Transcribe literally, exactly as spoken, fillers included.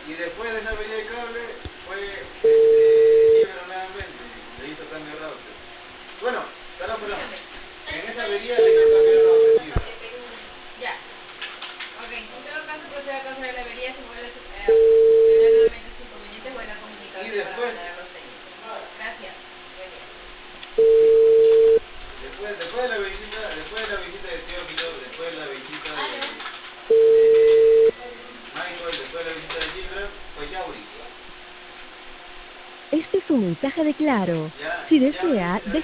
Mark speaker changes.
Speaker 1: Y después de esa avería de cable fue este, Ibero nuevamente, le hizo cambio de router. Bueno, perdón, perdón. En esa avería le hizo cambio de router, Ibero.
Speaker 2: Ya. Ok, en todo caso, pues a causa de la avería se vuelve a tener nuevamente sus inconvenientes o la
Speaker 1: Y
Speaker 2: comunicación para
Speaker 1: después,
Speaker 2: mandar a los técnicos. Gracias.
Speaker 1: después, después de la visita, después de la visita de Teófilo, después de la visita de,
Speaker 2: Aló.
Speaker 1: de Michael, después de la visita de Gibran, fue Yauri.
Speaker 3: Este es un mensaje de Claro.
Speaker 1: Ya,
Speaker 3: Si
Speaker 1: Yauri
Speaker 3: desea,
Speaker 1: se